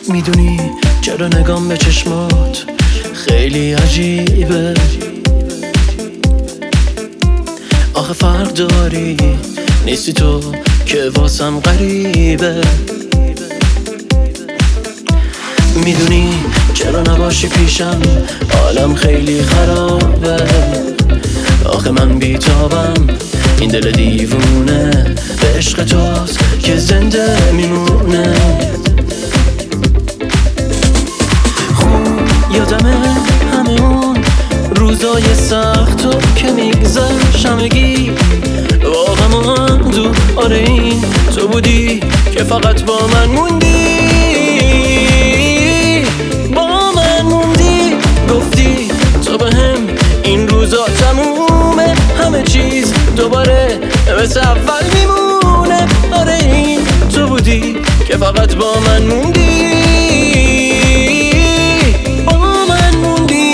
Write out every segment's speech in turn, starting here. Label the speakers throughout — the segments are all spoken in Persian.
Speaker 1: میدونی چرا نگام به چشمات خیلی عجیبه؟ آخه فرق داری، نیستی تو که واسم غریبه. میدونی چرا نباشی پیشم حالم خیلی خرابه. آخه من بیتابم، این دل دیوونه به عشق توست که زنده میمونه. خوب یادمه همه اون روزای سخت تو که میگذشت همگی واقعا دو. آره این تو بودی که فقط با من موندی، با من موندی. گفتی تو بهم این روزا تمومه، همه چیز دوباره مثل اول میمونه. آره این تو بودی که فقط با من موندی، با من موندی.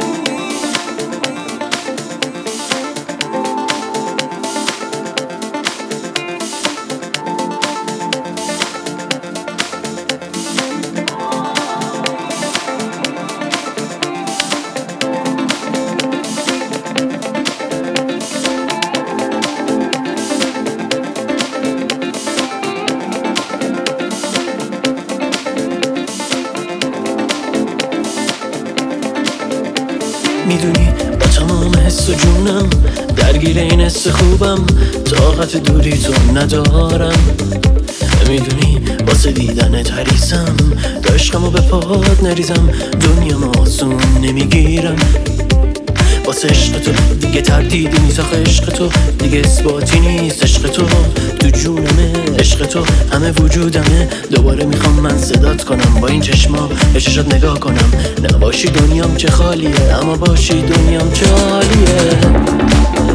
Speaker 1: میدونی با تمام حس و جونم درگیر این حس خوبم، طاقت دوری تو ندارم. میدونی واسه دیدنت حریصم، تا عشقمو به پاد نریزم دنیام آسون نمیگیرم. واسه عشق تو دیگه تردیدی نیست، آخه عشق تو دیگه اثباتی نیست. عشق تو تو جونمه، عشق تو همه وجودمه. دوباره میخوام من صدات کنم، با این چشما به چشات نگاه کنم. نباشی دنیام چه خالیه، اما باشی دنیام چه عالیه.